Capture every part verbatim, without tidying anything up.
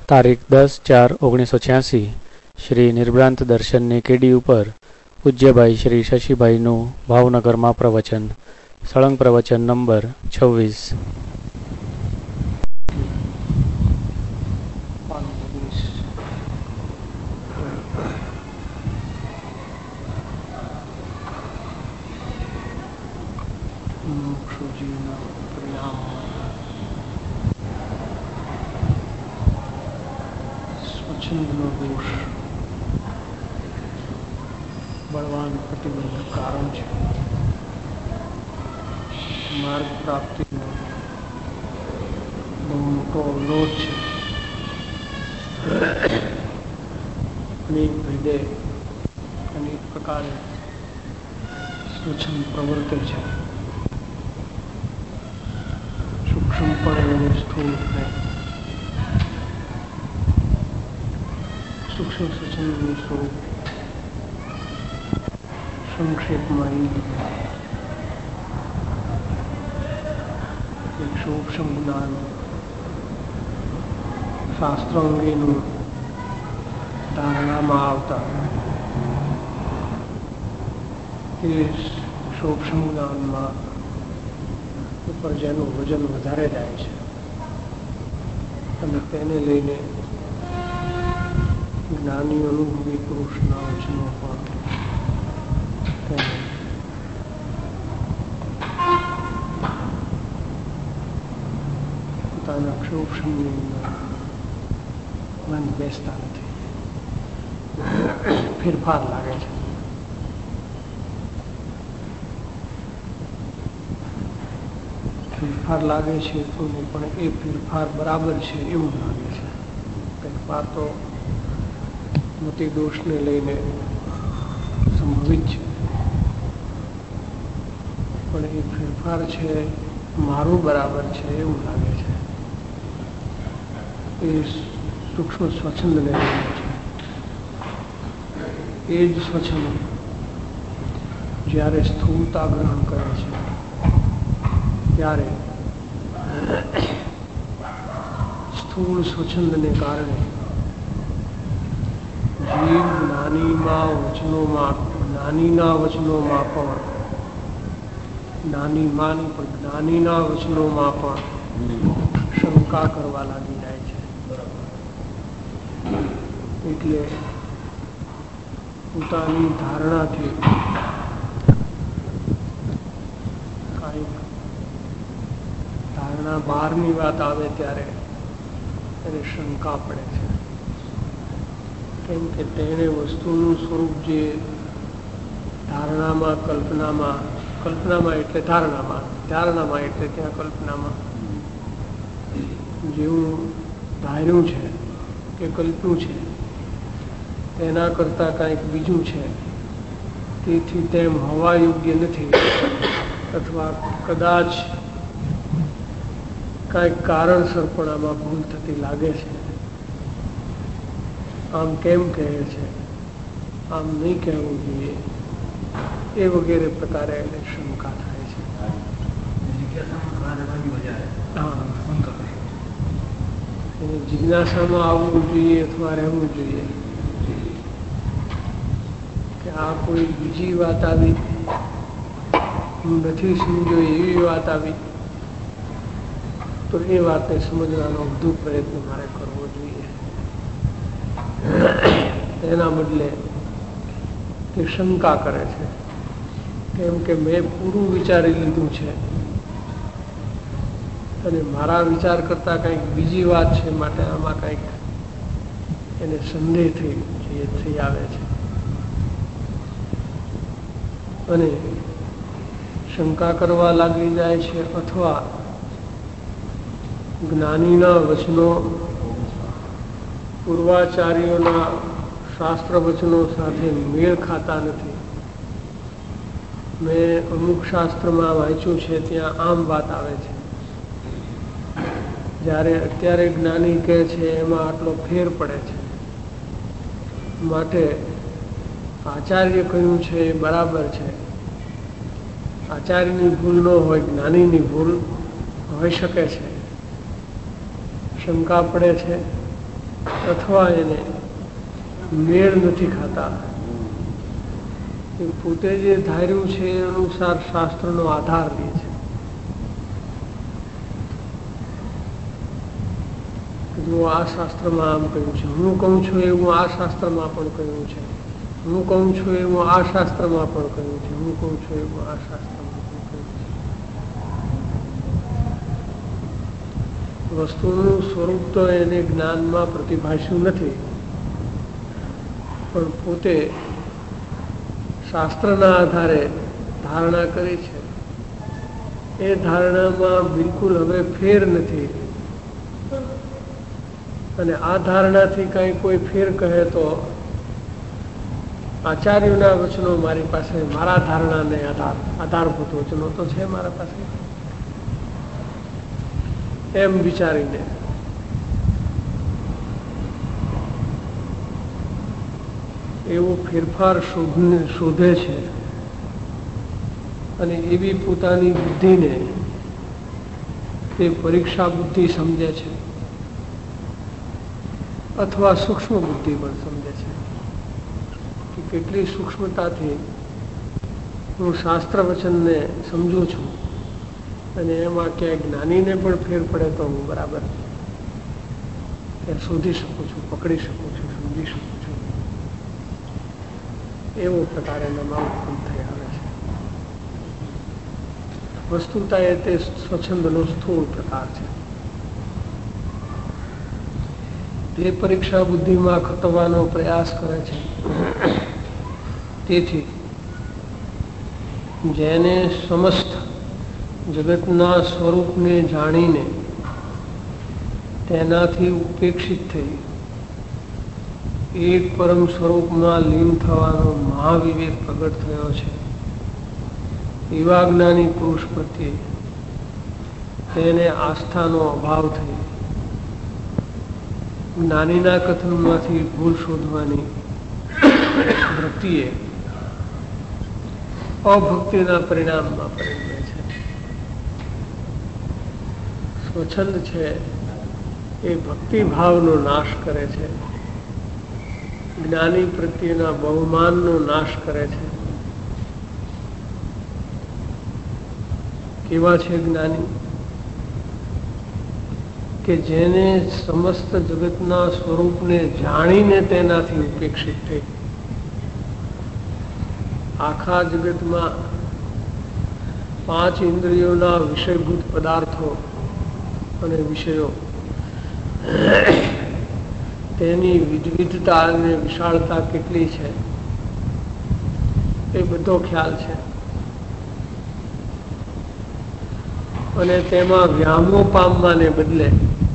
તારીખ દસ ચાર ઓગણીસો છ્યાસી શ્રી નિર્ભ્રાંત દર્શનની કેડી ઉપર પૂજ્યભાઈ શ્રી શશીભાઈનું ભાવનગરમાં પ્રવચન. સળંગ પ્રવચન નંબર છવ્વીસ. સ્વચ્છંદનો દોષ બળવાન પ્રતિબંધક કારણ છે. માર્ગ પ્રાપ્તિનો બહુ મોટો અવરોધ છે. અનેક ભેદે અનેક પ્રકારે સ્વચ્છંદ પ્રવર્તે છે. સૂક્ષ્મ પણ એને સ્થૂળ નહીં. સૂક્ષ્મ સ્વચ્છંદનું સ્વરૂપ સંક્ષેપમાં એક સૂક્ષ્મ જ્ઞાન શાસ્ત્ર અંગેનું ધારણામાં આવતા એ સૂક્ષ્મ જ્ઞાનમાં ઉપર જેનું વજન વધારે જાય છે અને તેને લઈને જ્ઞાની અનુભવી પુરુષના વચનો પણ તેને પોતાના સૂક્ષ્મની મન બેસતા નથી. ફેરફાર લાગે છે. ફેરફાર લાગે છે તો પણ એ ફેરફાર બરાબર છે એવું લાગે છે. ફેરફાર તો મતિ દોષને લઈને સંભવિત છે, પણ એ ફેરફાર છે મારું બરાબર છે એવું લાગે છે. એ સૂક્ષ્મ સ્વચ્છંદને લઈને છે. એ જ સ્વચ્છંદ જ્યારે સ્થૂળતા ગ્રહણ કરે છે ત્યારે સ્થૂળ સ્વચ્છંદને કારણે જીવ જ્ઞાનીમાં વચનોમાં જ્ઞાનીના વચનોમાં પણ જ્ઞાની માની પણ જ્ઞાનીના વચનોમાં પણ શંકા કરવા લાગી જાય છે. એટલે પોતાની ધારણાથી કાંઈક ધારણા બહારની વાત આવે ત્યારે એને શંકા પડે છે. કેમ કે તેને વસ્તુનું સ્વરૂપ જે ધારણામાં કલ્પનામાં કલ્પનામાં એટલે ધારણામાં ધારણામાં એટલે ત્યાં કલ્પનામાં જેવું ધાર્યું છે કે કલ્પ્યું છે તેના કરતાં કાંઈક બીજું છે. તેથી તેમ હોવા યોગ્ય નથી અથવા કદાચ કાંઈક કારણસર પણ આમાં ભૂલ થતી લાગે છે. આમ કેમ કહે છે, આમ નહીં કહેવું જોઈએ, એ વગેરે પ્રકારે એને શંકા થાય છે. હા, એને જિજ્ઞાસામાં આવવું જોઈએ અથવા રહેવું જોઈએ કે આ કોઈ બીજી વાત આવી, હું નથી સમજ્યો એવી વાત આવી, તો એ વાતને સમજવાનો વધુ પ્રયત્ન મારે કરવો જોઈએ. તેના બદલે તે શંકા કરે છે. કેમ કે મેં પૂરું વિચારી લીધું છે અને મારા વિચાર કરતાં કંઈક બીજી વાત છે, માટે આમાં કંઈક એને સંદેહ થઈ થઈ આવે છે અને શંકા કરવા લાગી જાય છે. અથવા જ્ઞાનીના વચનો પૂર્વાચાર્યોના શાસ્ત્ર વચનો સાથે મેળ ખાતા નથી. મેં અમુક શાસ્ત્રમાં વાંચ્યું છે ત્યાં આમ વાત આવે છે, જ્યારે અત્યારે જ્ઞાની કહે છે એમાં આટલો ફેર પડે છે. માટે આચાર્ય કહ્યું છે એ બરાબર છે. આચાર્યની ભૂલ ન હોય, જ્ઞાનીની ભૂલ હોઈ શકે છે. શંકા પડે છે અથવા એને મેળ નથી ખાતા, એ પોતે જે ધાર્યું છે એ અનુસાર શાસ્ત્રનો આધાર લે છે. જો આ શાસ્ત્રમાં આમ કહ્યું છે, હું કહું છું એવું આ શાસ્ત્રમાં પણ કહ્યું છે, હું કહું છું એવું આ શાસ્ત્રમાં પણ કહ્યું છે, હું કહું છું એવું આ શાસ્ત્રમાં પણ કહ્યું છે. વસ્તુનું સ્વરૂપ તો એને જ્ઞાનમાં પ્રતિભાષ્યું નથી, પણ પોતે શાસ્ત્રના આધારે ધારણા કરી છે. એ ધારણામાં બિલકુલ હવે ફેર નથી, અને આ ધારણાથી કઈ કોઈ ફેર કહે તો આચાર્યોના વચનો મારી પાસે, મારા ધારણાને આધાર આધારભૂત વચનો તો છે મારા પાસે, એમ વિચારીને એવો ફેરફાર શોધને શોધે છે, અને એવી પોતાની બુદ્ધિને તે પરીક્ષા બુદ્ધિ સમજે છે, અથવા સૂક્ષ્મ બુદ્ધિ પણ સમજે છે કે કેટલી સૂક્ષ્મતાથી હું શાસ્ત્ર વચનને સમજું છું, અને એમાં ક્યાંય જ્ઞાનીને પણ ફેર પડે તો હું બરાબર શોધી શકું છું, પકડી શકું છું, સમજી શકું છું. એવો પ્રકાર એનામાં ઉત્પન્ન થઈ આવે છે. વસ્તુતા એ તે સ્વચ્છંદનો સ્થૂળ પ્રકાર છે. તે પરીક્ષા બુદ્ધિમાં ખતવાનો પ્રયાસ કરે છે. તેથી જેને સમસ્ત જગતના સ્વરૂપને જાણીને તેનાથી ઉપેક્ષિત થઈ એક પરમ સ્વરૂપમાં લીન થવાનો મહાવિવેક પ્રગટ થયો છે, એવા જ્ઞાની પુરુષ પ્રત્યે તેને આસ્થાનો અભાવ થઈ જ્ઞાનીના કથનમાંથી ભૂલ શોધવાની વૃત્તિએ અભક્તિના પરિણામમાં પરિણમે છે. સ્વચ્છંદ છે એ ભક્તિભાવનો નાશ કરે છે, જ્ઞાની પ્રત્યેના બહુમાનનો નાશ કરે છે. કેવા છે જ્ઞાની? કે જેને સમસ્ત જગતના સ્વરૂપને જાણીને તેનાથી ઉપેક્ષિત થઈ. આખા જગતમાં પાંચ ઇન્દ્રિયોના વિષયભૂત પદાર્થો અને વિષયો, તેની વિવિધતા અને વિશાળતા કેટલી છે એ બધો ખ્યાલ છે, અને તેમાં વ્યામો પામવાને બદલે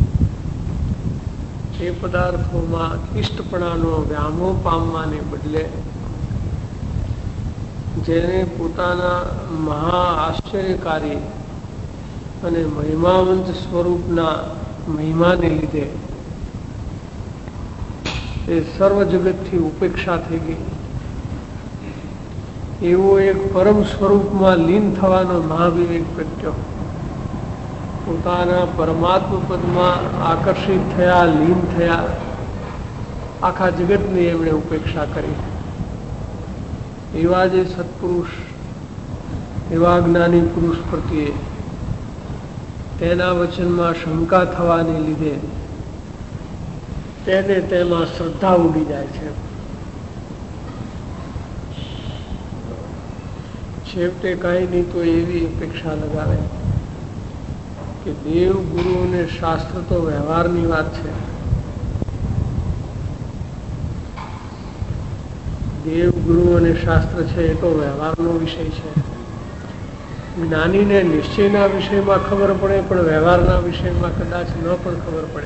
એ પદાર્થોમાં ઇષ્ટપણાનો વ્યામો પામવાને બદલે જેને પોતાના મહા આશ્ચર્યકારી અને મહિમાવંત સ્વરૂપના મહિમાને લીધે એ સર્વ જગતથી ઉપેક્ષા થઈ ગઈ, એવો એક પરમ સ્વરૂપમાં લીન થવાનો મહાવિવેક પ્રગટ્યો. પોતાના પરમાત્મ પદમાં આકર્ષિત થયા, લીન થયા, આખા જગતની એમણે ઉપેક્ષા કરી. એવા જે સત્પુરુષ, એવા જ્ઞાની પુરુષ પ્રત્યે તેના વચનમાં શંકા થવાને લીધે તેને તેમાં શ્રદ્ધા ઉડી જાય છે. છેવટે કાંઈ નહીં તો એવી અપેક્ષા લગાવે કે દેવ ગુરુ અને શાસ્ત્ર તો વ્યવહારની વાત છે, દેવ ગુરુ અને શાસ્ત્ર છે એ તો વ્યવહારનો વિષય છે. જ્ઞાનીને નિશ્ચયના વિષયમાં ખબર પડે, પણ વ્યવહારના વિષયમાં કદાચ ન પણ ખબર પડે.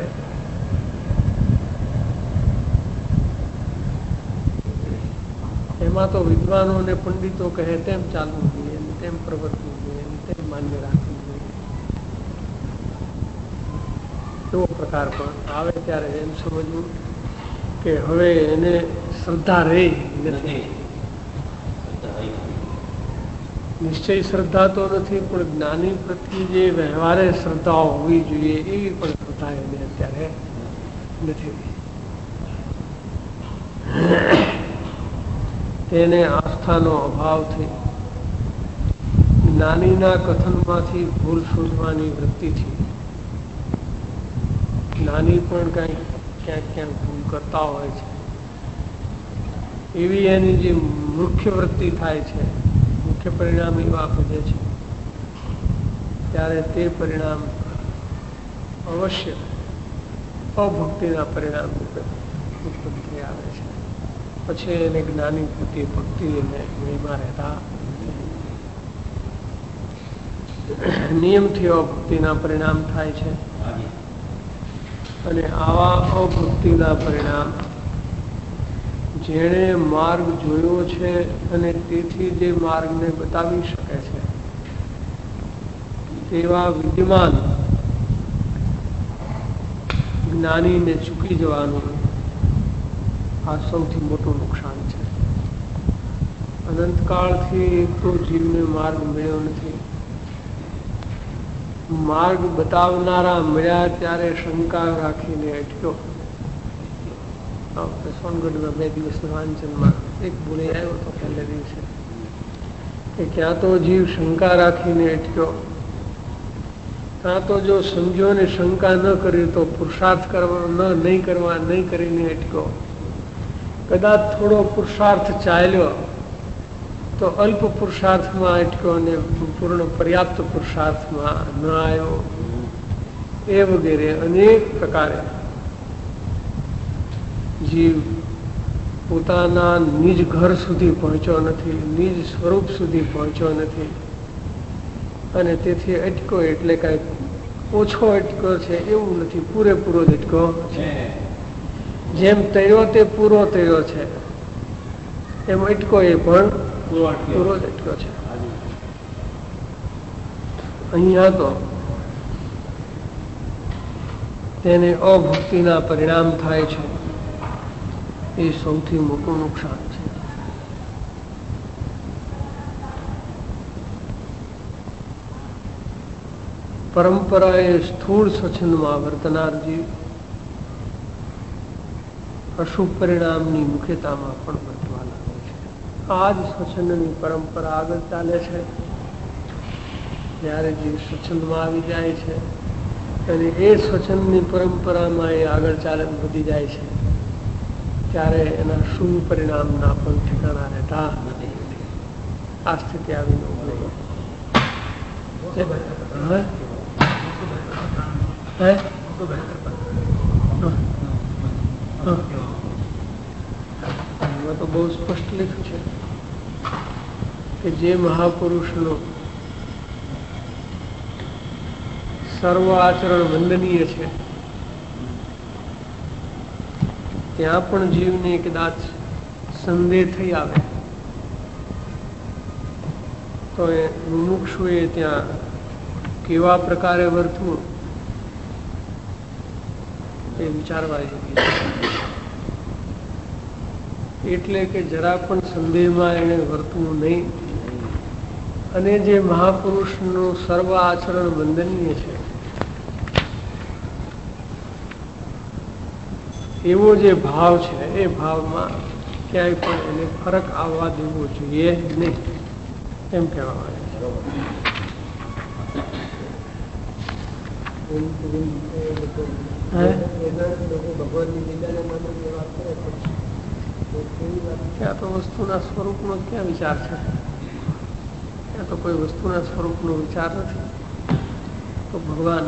એમાં તો વિદ્વાનો અને પંડિતો કહે તેમ ચાલવું જોઈએ, તેમ પ્રવર્તવું જોઈએ, તેમ માન્ય રાખવું જોઈએ. એવો પ્રકાર પણ આવે ત્યારે એમ સમજવું કે હવે એને શ્રદ્ધા રહી નથી. નિશ્ચય શ્રદ્ધા તો નથી, પણ જ્ઞાની પ્રત્યે જે વ્યવહારે શ્રદ્ધાઓ હોવી જોઈએ એવી પણ શ્રદ્ધા એને અત્યારે નથી. તેને આસ્થાનો અભાવથી, જ્ઞાનીના કથનમાંથી ભૂલ શોધવાની વૃત્તિથી, જ્ઞાની પણ કંઈક ક્યાંક ક્યાંક ભૂલ કરતા હોય છે, એવી એની જે મુખ્ય વૃત્તિ થાય છે, મુખ્ય પરિણામ એવા ભજે છે, ત્યારે તે પરિણામ અવશ્ય અભક્તિના પરિણામ રૂપે ઉત્પન્ન થઈ આવે છે. પછી એને જ્ઞાની પ્રત્યે ભક્તિ એને મહિમા રહેતા નિયમથી અભક્તિના પરિણામ થાય છે. અને આવા અભક્તિના પરિણામ જેણે માર્ગ જોયો છે અને તેથી જે માર્ગને બતાવી શકે છે તેવા વિદ્યમાન જ્ઞાનીને ચૂકી જવાનું આ સૌથી મોટું નુકસાન છે. અનંતકાળથી તો જીવને માર્ગ મળ્યો નથી. માર્ગ બતાવનારા મળ્યા ત્યારે શંકા રાખીને અટક્યો. સોનગઢના બે દિવસના વાંચનમાં એક બોલી આવ્યો હતો પહેલે દિવસે કે ક્યાં તો જીવ શંકા રાખીને અટક્યો, ત્યાં તો જો સમજ્યો ને શંકા ન કરી તો પુરુષાર્થ કરવા ન નહીં કરવા નહીં કરીને અટક્યો. કદાચ થોડો પુરુષાર્થ ચાલ્યો તો અલ્પ પુરુષાર્થમાં અટક્યો અને પૂર્ણ પર્યાપ્ત પુરુષાર્થમાં ન આવ્યો. એ વગેરે અનેક પ્રકારે જીવ પોતાના નિજ ઘર સુધી પહોંચ્યો નથી, નિજ સ્વરૂપ સુધી પહોંચ્યો નથી, અને તેથી અટક્યો એટલે કઈ ઓછો અટક્યો છે એવું નથી, પૂરેપૂરો જ અટક્યો છે. જેમ તર્યો તે પૂરો તર્યો છે એમ અટકો એ પણ પૂરો જ અટક્યો છે. અહીંયા તો તેને અભક્તિના પરિણામ થાય છે, એ સૌથી મોટું નુકસાન છે. પરંપરાએ સ્થૂળ સ્વચ્છંદમાં વર્તનાર જીવ અશુભ પરિણામની મુખ્યતામાં પણ વર્તવા લાગે છે. આ જ સ્વચ્છંદની પરંપરા આગળ ચાલે છે. જ્યારે જીવ સ્વચ્છંદમાં આવી જાય છે અને એ સ્વચ્છંદની પરંપરામાં એ આગળ ચાલે વધી જાય છે ત્યારે એના શુભ પરિણામના પણ ઠેકાણા રહેતા નથી. આ સ્થિતિ આવી ન તો બહુ સ્પષ્ટ લખ્યું છે કે જે મહાપુરુષનો સર્વ આચરણ વંદનીય છે ત્યાં પણ જીવને કદાચ સંદેહ થઈ આવે તો એ મુમુક્ષુએ ત્યાં કેવા પ્રકારે વર્તવું એ વિચારવા જેવી છે. એટલે કે જરા પણ સંદેહમાં એને વર્તવું નહીં. અને જે મહાપુરુષનું સર્વ આચરણ વંદનીય છે એવો જે ભાવ છે એ ભાવમાં ક્યાંય પણ એને ફરક આવવા દેવો જોઈએ નહીં એમ કહેવામાં આવે છે. ભગવાનની લીલાને માનવની વાત કરે ત્યાં તો વસ્તુના સ્વરૂપનો ક્યાં વિચાર છે? ત્યાં તો કોઈ વસ્તુના સ્વરૂપનો વિચાર નથી. તો ભગવાન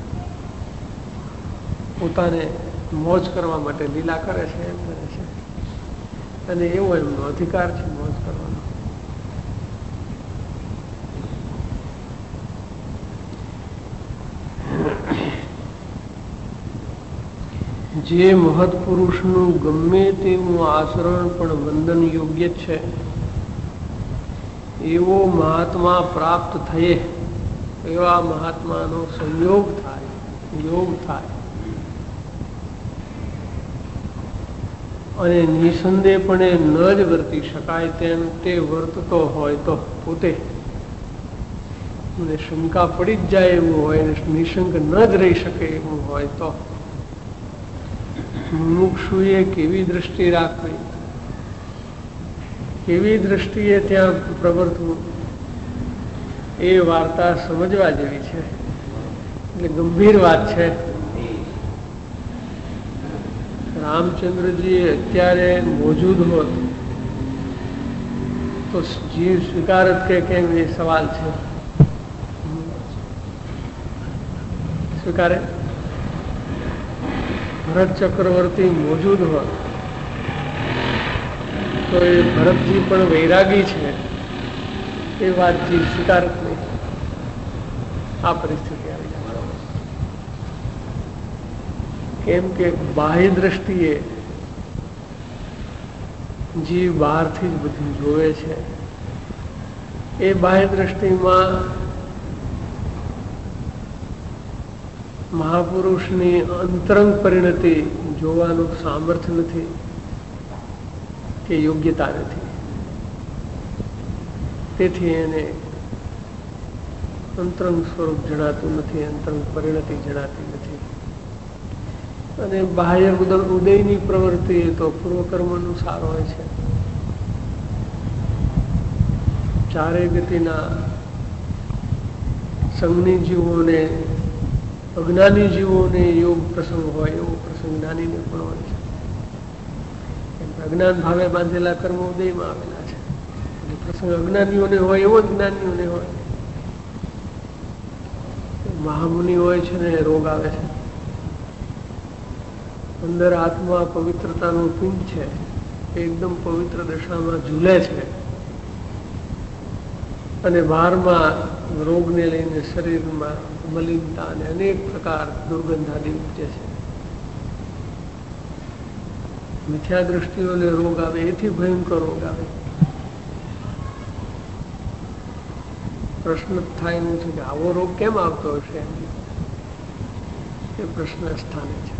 પોતાને મોજ કરવા માટે લીલા કરે છે એમ કરે છે, અને એવો એમનો અધિકાર છે મોજ કરવાનો. જે મહત્પુરુષનું ગમે તેવું આચરણ પણ વંદન યોગ્ય છે એવો મહાત્મા પ્રાપ્ત થયે, એવા મહાત્માનો સંયોગ થાય, યોગ થાય અને નિસંદેહપણે ન જ વર્તી શકાય તેમ તે વર્તતો હોય તો પોતે શંકા પડી જ જાય એવું હોય ને નિશંક ન જ રહી શકે એવું હોય તો મુમુક્ષુએ કેવી દ્રષ્ટિ રાખવી કેવી દ્રષ્ટિએ ત્યાં પ્રવર્તવું એ વાર્તા સમજવા જેવી છે. એટલે ગંભીર વાત છે. રામચંદ્રજી અત્યારે મોજૂદ હોત તો જીવ સ્વીકારત કે કેમ એ સવાલ છે. સ્વીકારે? ભરત ચક્રવર્તી મોજૂદ હોત તો એ ભરતજી પણ વૈરાગી છે એ વાત જીવ સ્વીકારત નહીં. આ પરિસ્થિતિ આવી જાય. કેમ કે બાહ્ય દ્રષ્ટિએ જીવ બહારથી જ બધું જોવે છે. એ બાહ્ય દ્રષ્ટિમાં મહાપુરુષની અંતરંગ પરિણતિ જોવાનું સામર્થ્ય નથી કે યોગ્યતા નથી. તેથી એને અંતરંગ સ્વરૂપ જણાતું નથી, અંતરંગ પરિણતિ જણાતી નથી. અને બાહ્ય ઉદયની પ્રવૃત્તિ તો પૂર્વકર્મનું સાર હોય છે. ચારે ગતિના સંજ્ઞી જીવોને, અજ્ઞાની જીવોને યોગ પ્રસંગ હોય એવો પ્રસંગ જ્ઞાનીને પણ હોય છે. અજ્ઞાન ભાવે બાંધેલા કર્મ ઉદયમાં આવેલા છે. પ્રસંગ અજ્ઞાનીઓને હોય એવો જ જ્ઞાનીઓને હોય. મહામુનિ હોય છે ને રોગ આવે છે. અંદર આત્મા પવિત્રતાનું પિંડ છે, એકદમ પવિત્ર દશામાં ઝૂલે છે અને બહારમાં રોગને લઈને શરીરમાં મલિનતા અને અનેક પ્રકાર દુર્ગંધાદી ઉપજે છે. મિથ્યા દ્રષ્ટિઓને રોગ આવે, એથી ભયંકર રોગ આવે. પ્રશ્ન થાય નથી કે આવો રોગ કેમ આવતો હશે, એ પ્રશ્ન સ્થાને છે.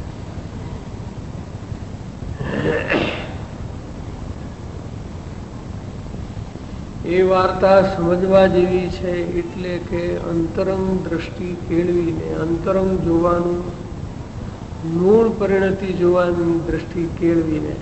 એ વાર્તા સમજવા જેવી છે. એટલે કે અંતરંગ દ્રષ્ટિ કેળવીને અંતરંગ જોવાનું, મૂળ પરિણતિ જોવાની દ્રષ્ટિ કેળવીને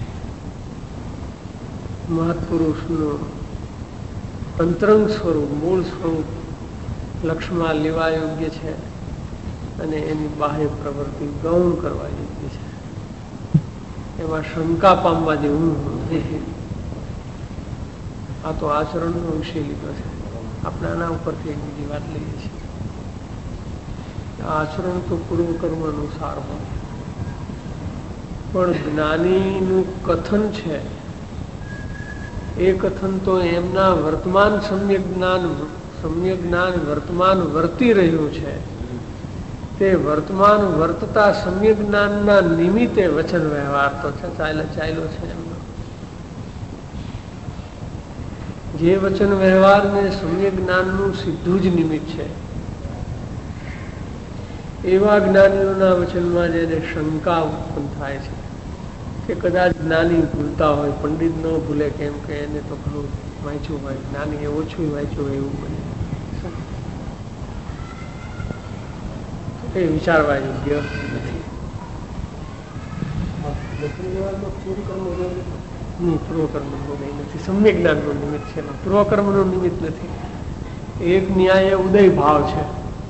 મહાપુરુષનું અંતરંગ સ્વરૂપ, મૂળ સ્વરૂપ લક્ષ્યમાં લેવા યોગ્ય છે અને એની બાહ્ય પ્રવૃત્તિ ગૌણ કરવા યોગ્ય છે. એમાં શંકા પામવા જેવું નથી. આ તો આચરણનો વિષય લીધો છે. આપણે આના ઉપરથી એક બીજી વાત લઈએ છીએ. આચરણ તો પૂર્વકર્મનું સાર હોય, પણ જ્ઞાનીનું કથન છે એ કથન તો એમના વર્તમાન સમ્યક જ્ઞાન સમ્યક જ્ઞાન વર્તમાન વર્તી રહ્યું છે. તે વર્તમાન વર્તતા સમ્યક જ્ઞાનના નિમિત્તે વચન વ્યવહાર તો છે ચાલ્યો ચાલ્યો છે એમનો. જે વચન વ્યવહારને સમ્યક જ્ઞાનનું સીધું જ નિમિત્ત છે એવા જ્ઞાનીઓના વચનમાં જેને શંકા ઉત્પન્ન થાય છે કે કદાચ જ્ઞાની ભૂલતા હોય, પંડિત ન ભૂલે કેમ કે એને તો ઘણું વાંચ્યું હોય, જ્ઞાની એ ઓછું વાંચ્યું હોય એવું બને. એ વિચારવા યોગ્ય નથી. પૂર્વકર્મનું ઉદય નથી, સમ્યક જ્ઞાનનું નિમિત્ત છે. પૂર્વકર્મનું નિમિત્ત નથી. એક ન્યાય ઉદય ભાવ છે,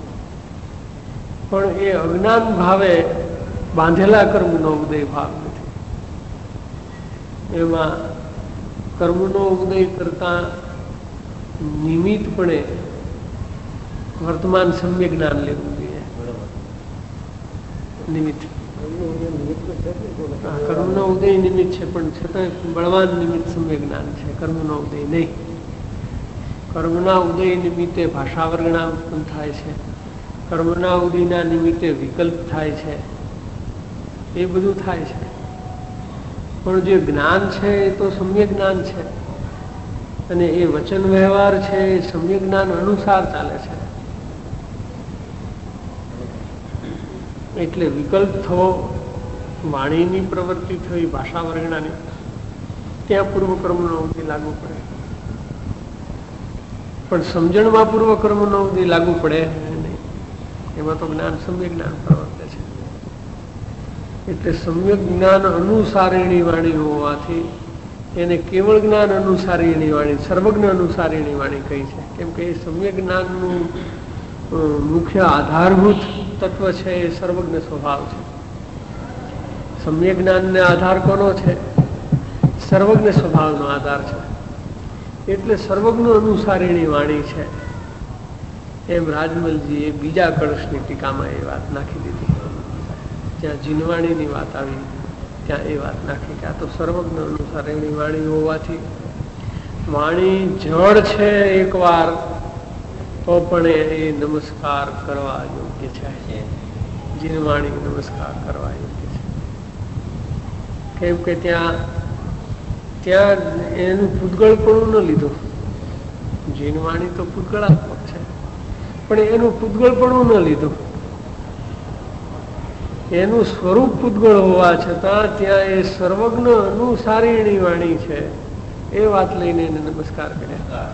પણ એ અજ્ઞાન ભાવે બાંધેલા કર્મનો ઉદય ભાવ નથી. એમાં કર્મનો ઉદય કરતા નિમિત્તપણે વર્તમાન સમ્યક જ્ઞાન લેવું જોઈએ. નિમિત્ત કર્મનો ઉદય નિમિત્ત છે, પણ છતાં બળવાન નિમિત્ત સમ્યક જ્ઞાન છે, કર્મનો ઉદય નહીં. કર્મના ઉદય નિમિત્તે ભાષા વર્ગણા ઉત્પન્ન થાય છે, કર્મના ઉદયના નિમિત્તે વિકલ્પ થાય છે, એ બધું થાય છે. પણ જે જ્ઞાન છે એ તો સમ્યક જ્ઞાન છે અને એ વચન વ્યવહાર છે એ સમ્યક જ્ઞાન અનુસાર ચાલે છે. એટલે વિકલ્પ થવો, વાણીની પ્રવૃત્તિ થઈ, ભાષા વર્ગણાની, ત્યાં પૂર્વકર્મનો ઉદય લાગુ પડે. પણ સમજણમાં પૂર્વકર્મનો ઉદય લાગુ પડે નહીં. એમાં તો જ્ઞાન સમ્યક જ્ઞાન પ્રવર્તે છે. એટલે સમ્યક જ્ઞાન અનુસારેણી વાણી હોવાથી એને કેવળ જ્ઞાન અનુસારીની વાણી, સર્વજ્ઞ અનુસારીની વાણી કહી છે. કેમ કે એ સમ્યક જ્ઞાનનું મુખ્ય આધારભૂત તત્વ છે એ સર્વજ્ઞ સ્વભાવ છે. સમ્યક જ્ઞાનને આધાર કોનો છે? સર્વજ્ઞ સ્વભાવનો આધાર છે. એટલે સર્વજ્ઞ અનુસારીની વાણી છે એમ રાજમલજીએ બીજા કળશની ટીકામાં એ વાત નાખી દીધી. જ્યાં જીનવાણીની વાત આવી ત્યાં એ વાત નાખી કે આ તો સર્વજ્ઞ અનુસારીની વાણી હોવાથી વાણી જળ છે એકવાર તો પણ એ નમસ્કાર કરવા યોગ્ય છે. જીનવાણી નમસ્કાર કરવા યોગ્ય છે. કેમ કે ત્યાં ત્યાં એનું પૂતગળપણું ન લીધું. જીનવાણી તો પૂતગળાત્મક છે, પણ એનું પૂતગળપણું ન લીધું. એનું સ્વરૂપ પૂતગળ હોવા છતાં ત્યાં એ સર્વજ્ઞ અનુસારીણી વાણી છે એ વાત લઈને એને નમસ્કાર કર્યા.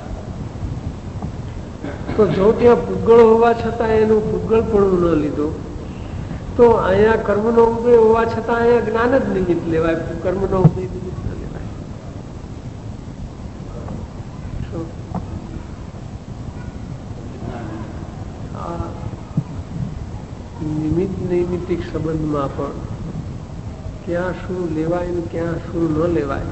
તો જો ત્યાં પૂતગળ હોવા છતાં એનું પૂતગળપણું ન લીધું તો અહીંયા કર્મનો ઉદય હોવા છતાં અહીંયા જ્ઞાન જ નિમિત્ત લેવાય, કર્મનો ઉદય નિમિત્ત ન લેવાય. આ નિમિત્ત નૈમિત્તિક સંબંધમાં પણ ક્યાં શું લેવાય ને ક્યાં શું ન લેવાય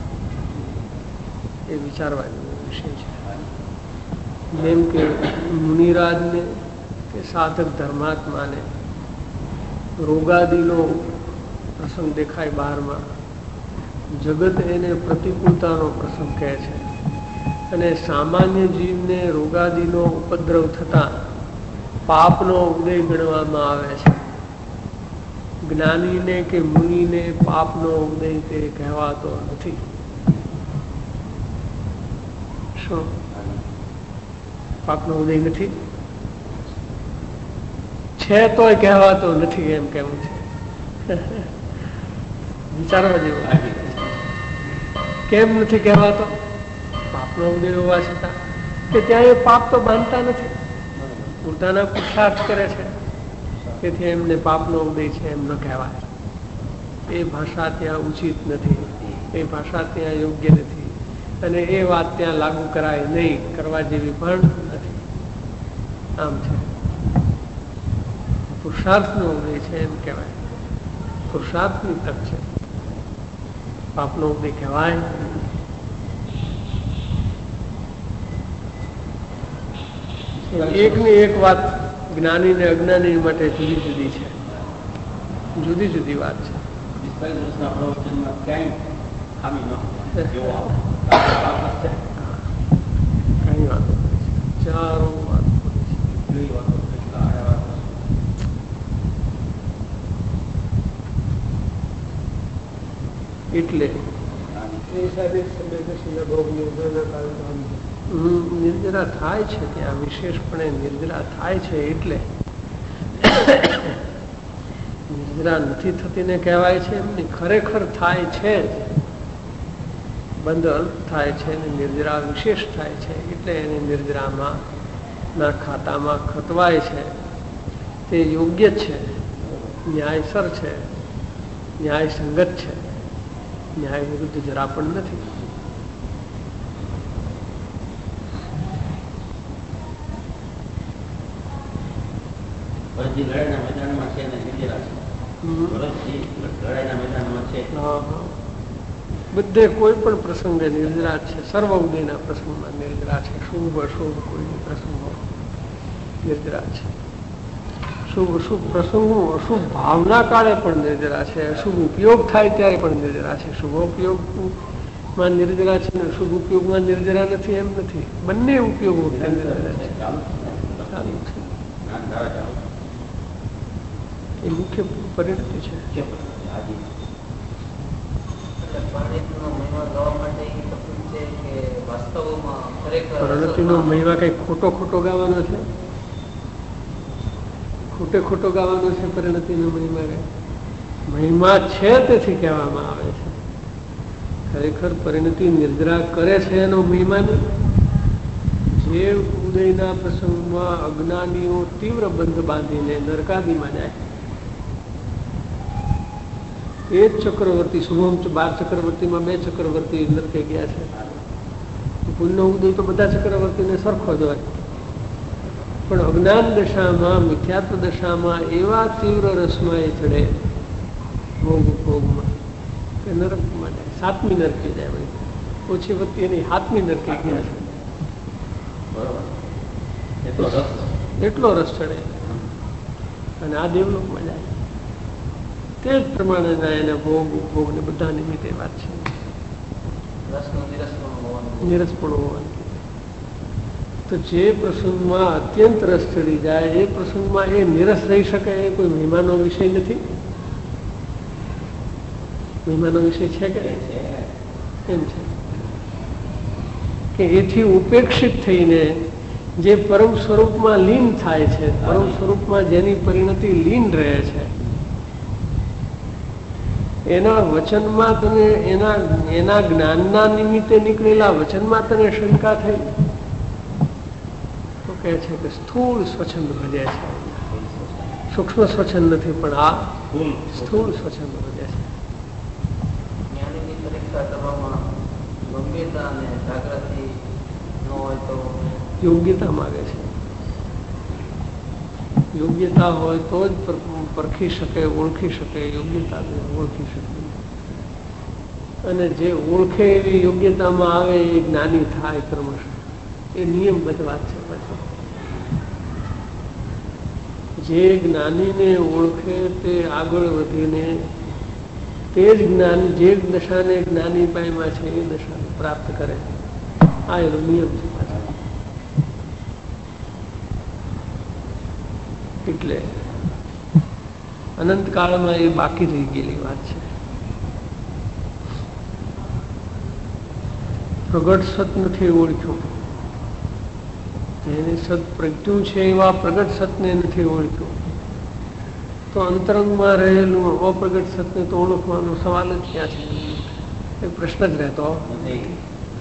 એ વિચારવાનો વિષય છે. જેમ કે મુનિરાજને કે સાધક ધર્માત્માને રોગાદીનો પ્રસંગ દેખાય બહારમાં, જગત એને પ્રતિકૂળતાનો પ્રસંગ કહે છે, અને સામાન્ય જીવને રોગાદીનો ઉપદ્રવ થતા પાપનો ઉદય ગણવામાં આવે છે. જ્ઞાનીને કે મુનિને પાપનો ઉદય તે કહેવાતો નથી. શું પાપનો ઉદય નથી? છે તોય કહેવાતો નથી એમ કેવું છે. વિચારવા જેવું. કેમ નથી કહેવાતો? પાપનો ઉદય હોવા છતાં કે ત્યાં એ પાપ તો બાંધતા નથી, પોતાના પુરુષાર્થ કરે છે, તેથી એમને પાપનો ઉદય છે એમ ન કહેવાય. એ ભાષા ત્યાં ઉચિત નથી, એ ભાષા ત્યાં યોગ્ય નથી, અને એ વાત ત્યાં લાગુ કરાય નહીં, કરવા જેવી પણ નથી. આમ છે પુરુષાર્થનો ઉદય છે એમ કહેવાય, પુરુષાર્થની તક છે. પાપનો ઉદય કહેવાય. એક ની એક વાત જ્ઞાની ને અજ્ઞાની માટે જુદી જુદી છે, જુદી જુદી વાત છે. કઈ વાતો ચારો વાત એટલે નિર્જરા થાય છે ત્યાં, વિશેષપણે નિર્જરા થાય છે. એટલે નિર્જરા નથી થતી ને કહેવાય છે એમની, ખરેખર થાય છે. બંધ અલ્પ થાય છે ને નિર્જરા વિશેષ થાય છે, એટલે એને નિર્જરામાં ના ખાતામાં ખતવાય છે. તે યોગ્ય છે, ન્યાયસર છે, ન્યાય સંગત છે, ન્યાય વિરુદ્ધ જરા પણ નથી. બધે કોઈ પણ પ્રસંગે નિર્જરા છે, સર્વ ઉદયના પ્રસંગમાં નિર્જરા છે. શુભ અશુભ કોઈ પ્રસંગો નિર્જરા છે. શુભ અશુભ પ્રસંગો, અશુભ ભાવના કાળે પણ નિર્જરા છે, અશુભ ઉપયોગ થાય ત્યારે પણ નિર્જરા છે. શુભોપયોગમાં નિર્જરા છે ને અશુભ ઉપયોગમાં નિર્જરા નથી એમ નથી, બંને ઉપયોગ વખતે નિર્જરા છે. ચાલુ છે એ મુખ્ય પરિણતિ છે. પરિણતિનો મહિમા કઈ ખોટો ખોટો ગાવાનો છે? ખોટે ખોટો ગાવાનો છે પરિણતિનો મહિમા? મહિમા છે તેથી કહેવામાં આવે છે. ખરેખર પરિણતિ નિર્જરા કરે છે એનો મહિમા નહીં. જે ઉદયના પ્રસંગમાં અજ્ઞાનીઓ તીવ્ર બંધ બાંધીને નરકાદીમાં જાય, એ જ ચક્રવર્તી શુભમ બાર ચક્રવર્તીમાં બે ચક્રવર્તી નરકે ગયા છે. પુણ્યનો ઉદય તો બધા ચક્રવર્તીને સરખો જ હોય, પણ અજ્ઞાન દશામાં મિથ્યાત્વ દશામાં એવા તીવ્ર રસમાં એ ચડે ભોગ ભોગમાં કે નરકમાં જાય, સાતમી નરકે જાય. ભાઈ ઓછી વત્તી એની હાથમી નરકે ગયા છે. એટલો રસ ચડે અને આ દેવલોકમાં જાય. તે જ પ્રમાણેના એને ભોગ ઉપભોગ ને બધા નિમિત્તે વાત છે. નિરસપણું હોવાનું. તો જે પ્રસંગમાં અત્યંત રસ ચડી જાય એ પ્રસંગમાં એ નિરસ રહી શકે એ કોઈ મહિમાનો વિષય નથી. મહિમાનો વિષય છે કે એમ છે કે એથી ઉપેક્ષિત થઈને જે પરમ સ્વરૂપમાં લીન થાય છે, પરમ સ્વરૂપમાં જેની પરિણતિ લીન રહે છે, એના વચનમાં તને એના એના જ્ઞાનના નિમિત્તે નીકળેલા વચનમાં તને શંકા થઈ તો કહે છે કે સ્થૂળ સ્વચ્છંદ ભજે છે. સૂક્ષ્મ સ્વચ્છંદ નથી, પણ આ સ્થૂળ સ્વચ્છંદ ભજે છે. યોગ્યતા માગે છે. યોગ્યતા હોય તો જ પરખી શકે, ઓળખી શકે. યોગ્યતા ઓળખી શકે અને જે ઓળખે એવી યોગ્યતામાં આવે એ જ્ઞાની થાય ક્રમશ. એ નિયમબદ્ધ વાત છે. પાછું જે જ્ઞાનીને ઓળખે તે આગળ વધીને તે જ જ્ઞાન જે દશાને જ્ઞાની પાયમાં છે એ દશાને પ્રાપ્ત કરે. આ એનો નિયમ છે. પાછળ એટલે અનંતકાળમાં એ બાકી રહી ગયેલી વાત છે. પ્રગટ સત નથી ઓળખ્યું, જેને સત પ્રજ્ઞું છે એવા પ્રગટ સતને નથી ઓળખ્યું, તો અંતરંગમાં રહેલું અપ્રગટ સતને તો ઓળખવાનો સવાલ જ ક્યાં છે? એ પ્રશ્ન જ રહેતો નથી.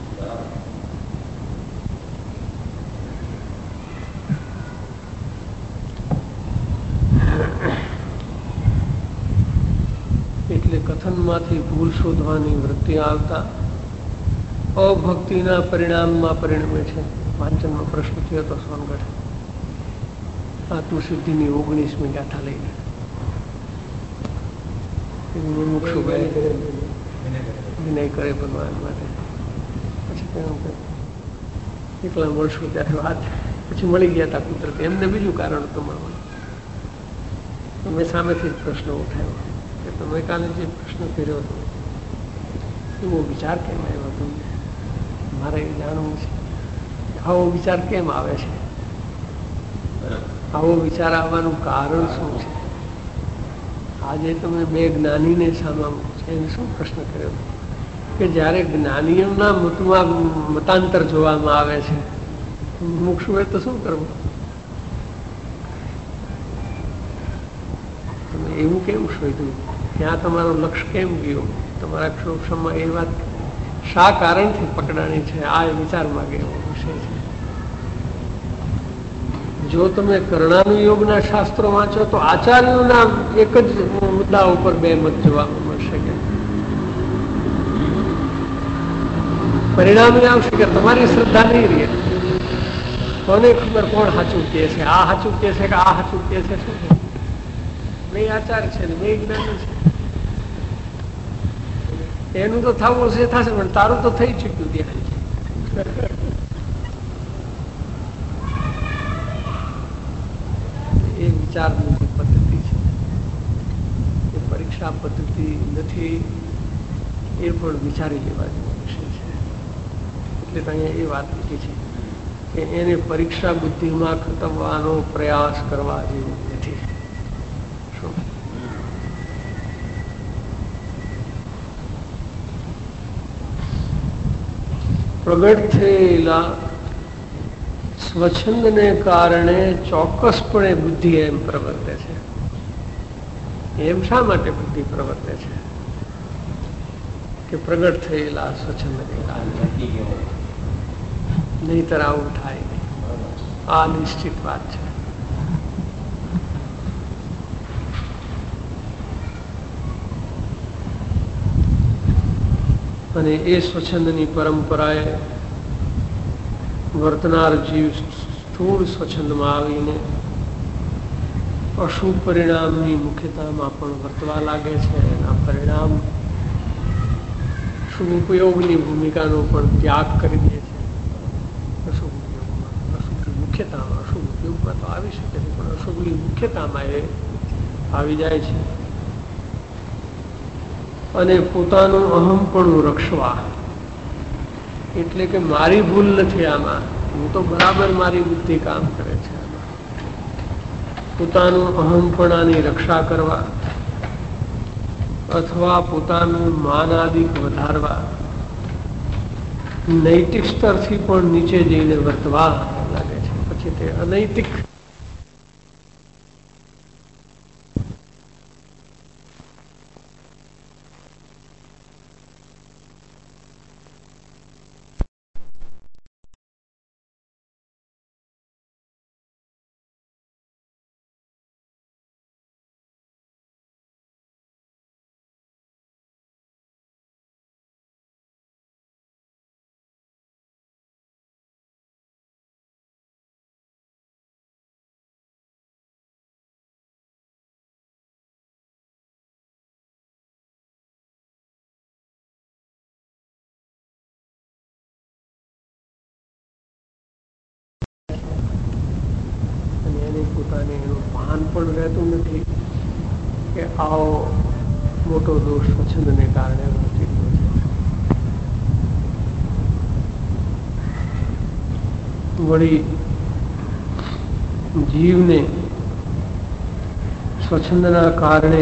એટલે કથનમાંથી ભૂલ શોધવાની વૃત્તિ આવતા અભક્તિના પરિણામમાં પરિણમે છે. વાંચનમાં પ્રશ્ન થયો હતો સોનગઢ આત્મસિદ્ધિની ઓગણીસમી ગાથા લઈને. વિનય કરે ભગવાન માટે. પછી કહ્યું કે એકલા મળશું ત્યારે વાત. પછી મળી ગયા હતા કુદરત. એમને બીજું કારણ હતું મળવાનું. મેં સામેથી જ પ્રશ્ન ઉઠાવ્યો કે તમે કાલે જે પ્રશ્ન કર્યો હતો એવો વિચાર કેમ આવ્યો તમને? મારે એ જાણવું છે આવો વિચાર કેમ આવે છે? આવો વિચાર આવવાનું કારણ શું છે? આજે તમે બે જ્ઞાનીને સામા છે એને શું પ્રશ્ન કર્યો કે જયારે જ્ઞાનીઓના મતમાં મતાંતર જોવામાં આવે છે, મુક્ષુ હોય તો શું કરવું? તમે એવું કેમ શોધ્યું? ત્યાં તમારું લક્ષ્ય કેમ ગયું? તમારા ક્ષોક્ષમાં એ વાત શા કારણથી પકડાણી છે? આ વિચાર માગે એવો વિષય છે. જો તમે કર્ણાનુયોગના શાસ્ત્રો વાંચો તો આચાર્યોના એક જ મુદ્દા ઉપર બે મત જોવામાં મળશે કે પરિણામે આવશે કે તમારી શ્રદ્ધા નહીં રહે. કોને ખબર કોણ સાચું કહે છે? આ સાચું કહે છે કે આ સાચું કહે છે? શું છે? બે આચાર્ય છે ને બે જ્ઞાની છે. એનું તો થવું છે થશે, પણ તારું તો થઈ ચૂક્યું ત્યાં. એ વિચારની જે પદ્ધતિ છે એ પરીક્ષા પદ્ધતિ નથી. એ પણ વિચારી લેવા જેવો વિષય છે. એટલે અહીંયા એ વાત લીધી છે કે એને પરીક્ષા બુદ્ધિમાં ખતમવાનો પ્રયાસ કરવા જેવો નથી. શું પ્રગટ થયેલા સ્વચ્છંદને કારણે ચોક્કસપણે બુદ્ધિ એમ પ્રવર્તે છે. એમ શા માટે બુદ્ધિ પ્રવર્તે છે? કે પ્રગટ થયેલા સ્વચ્છંદને કારણે. નહીતર આવું થાય નહીં. આ નિશ્ચિત વાત છે. અને એ સ્વચ્છંદની પરંપરાએ વર્તનાર જીવ સ્થૂળ સ્વચ્છંદમાં આવીને અશુભ પરિણામની મુખ્યતામાં પણ વર્તવા લાગે છે. એના પરિણામ શુભ ઉપયોગની ભૂમિકાનો પણ ત્યાગ કરી દે છે. અશુભ ઉપયોગમાં અશુભની મુખ્યતામાં અશુભ ઉપયોગમાં તો આવી શકે છે, પણ અશુભની મુખ્યતામાં એ આવી જાય છે. અને પોતાનું અહમ પણ રક્ષવા, એટલે કે મારી ભૂલ નથી આમાં, હું તો બરાબર, મારી બુદ્ધિ કામ કરે છે. પોતાનું અહમપણાની રક્ષા કરવા અથવા પોતાનું માન આદિક વધારવા, નૈતિક સ્તરથી પણ નીચે જઈને વર્તવા લાગે છે. પછી તે અનૈતિક પોતાને એનું ભાન પણ રહેતું નથી કે આવો મોટો દોષ સ્વચ્છંદને કારણે વર્તી ગયો છે. વળી જીવને સ્વચ્છંદના કારણે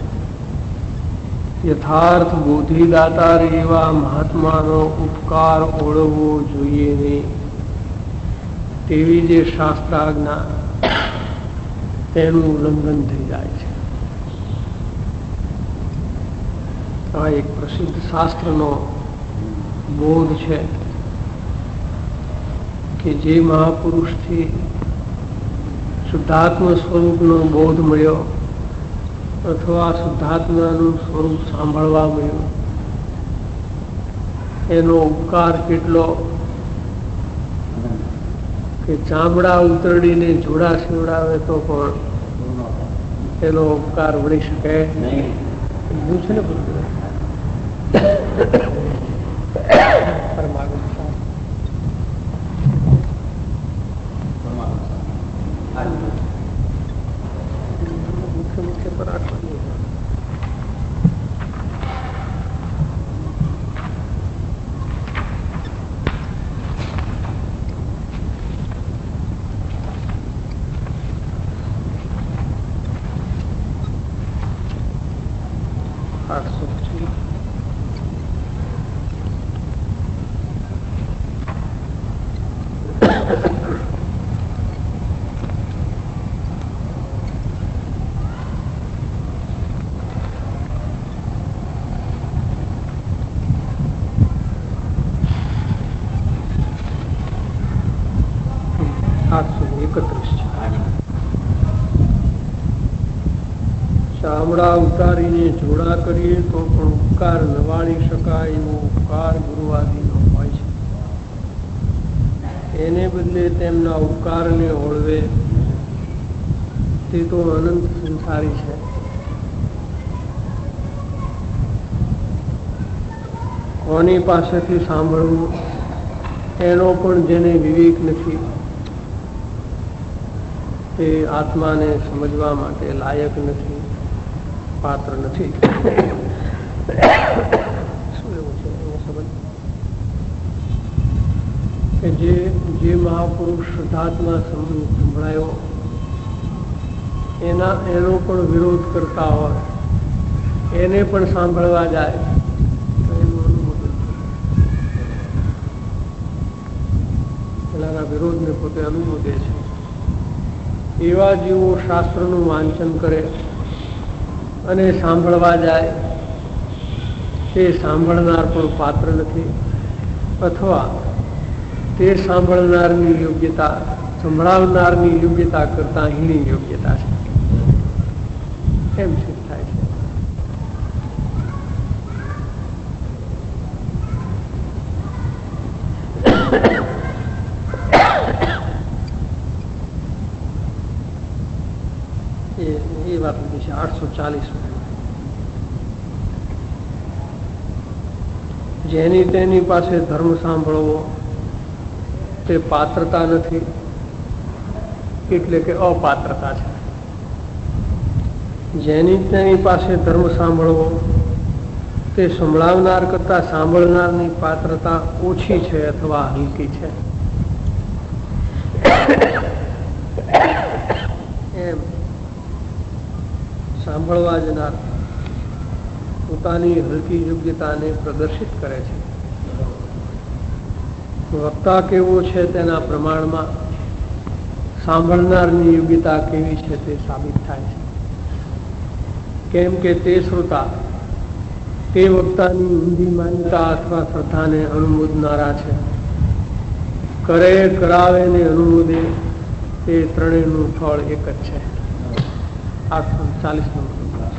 યથાર્થ બોધિદાતા એવા મહાત્માનો ઉપકાર ઓળવવો જોઈએ નહીં, તેવી જે શાસ્ત્રાજ્ઞા તેનું ઉલ્લંઘન થઈ જાય છે. આ એક પ્રસિદ્ધ શાસ્ત્રનો બોધ છે કે જે મહાપુરુષથી શુદ્ધાત્મ સ્વરૂપનો બોધ મળ્યો અથવા શુદ્ધાત્માનું સ્વરૂપ સાંભળવા મળ્યું, એનો ઉપકાર કેટલો કે ચામડા ઉતરડીને જોડા સીવડાવે તો પણ એનો ઉપકાર વળી શકે નહીં. એવું છે ને મુખ્ય મુખ્ય પર રાખવાની. ચામડા ઉતારીને જોડા કરીએ તો પણ ઉપકાર નવાળી શકાય એવો ઉપકાર ગુરુવાદીનો હોય છે. એને બદલે તેમના ઉપકારને ઓળવે તે તો અનંત સંસારી છે. કોની પાસેથી સાંભળવું એનો પણ જેને વિવેક નથી તે આત્માને સમજવા માટે લાયક નથી, પાત્ર નથી. શું એવું છે એનો સંબંધ કે જે જે મહાપુરુષ શુદ્ધાત્મા સંભળાયો એના એનો પણ વિરોધ કરતા હોય, એને પણ સાંભળવા જાય તો એનું અનુમોદન પેલાના વિરોધને પોતે અનુમોદે છે. એવા જીવો શાસ્ત્રનું વાંચન કરે અને સાંભળવા જાય તે સાંભળનાર પણ પાત્ર નથી, અથવા તે સાંભળનારની યોગ્યતા સંભળાવનારની યોગ્યતા કરતા હીણી યોગ્યતા છે એમ સિદ્ધ થાય છે. આઠસો ચાલીસ જેની તેની પાસે ધર્મ સાંભળવો તે પાત્રતા નથી, એટલે કે અપાત્રતા છે. જેની તેની પાસે ધર્મ સાંભળવો તે સંભળાવનાર કરતા સાંભળનારની પાત્રતા ઓછી છે અથવા હલકી છે. એમ સાંભળવા જનાર પોતાની હલકી યોગ્યતાને પ્રદર્શિત કરે છે. વક્તા કેવો છે તેના પ્રમાણમાં સાંભળનારની યોગ્યતા કેવી છે તે સાબિત થાય છે. કેમ કે તે શ્રોતા તે વક્તાની ઊંધી માન્યતા અથવા શ્રદ્ધાને અનુમોદનારા છે. કરે, કરાવે ને અનુમોદે તે ત્રણેયનું ફળ એક જ છે. આઠસો ચાલીસ નંબર.